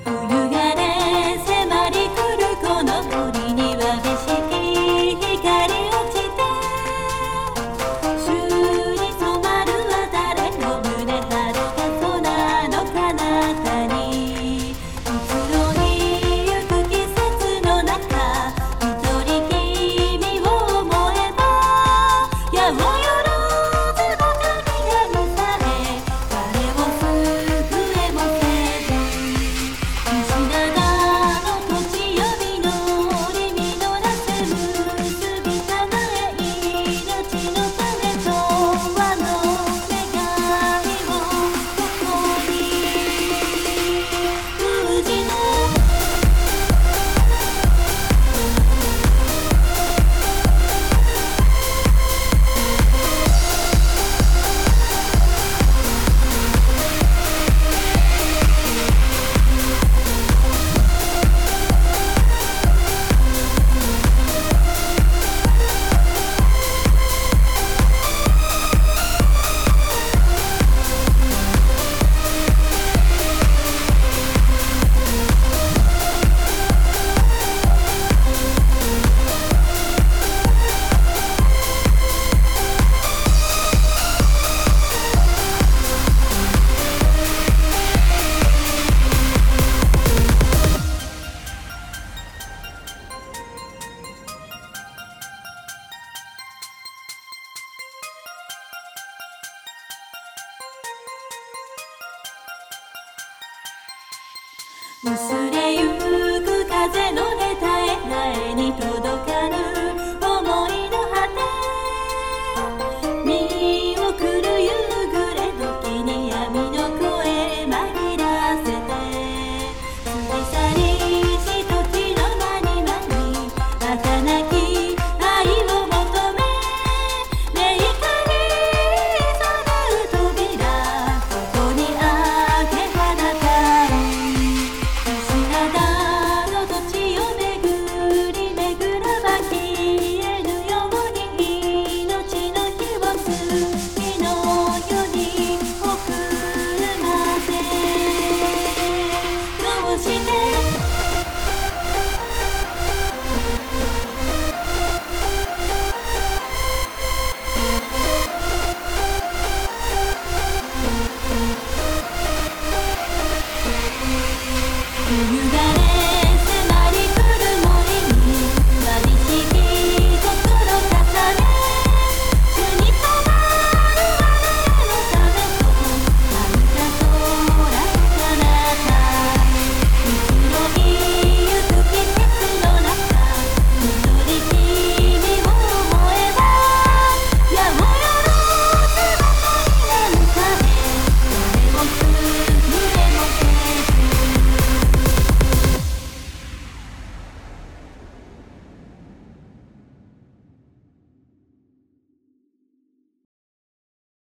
冬がね迫り来るこの森には景色光落ちて宙に染まるは誰の胸遥か空の彼方に移ろいゆく季節の中一人君を思えば八百万薄れゆく風のね絶えないに届かぬ想いの果て見送る夕暮れ時に闇の声紛らせて過ぎ去りし時の間に間に儚き愛を求めね光さらう扉ここに開け放たう冬が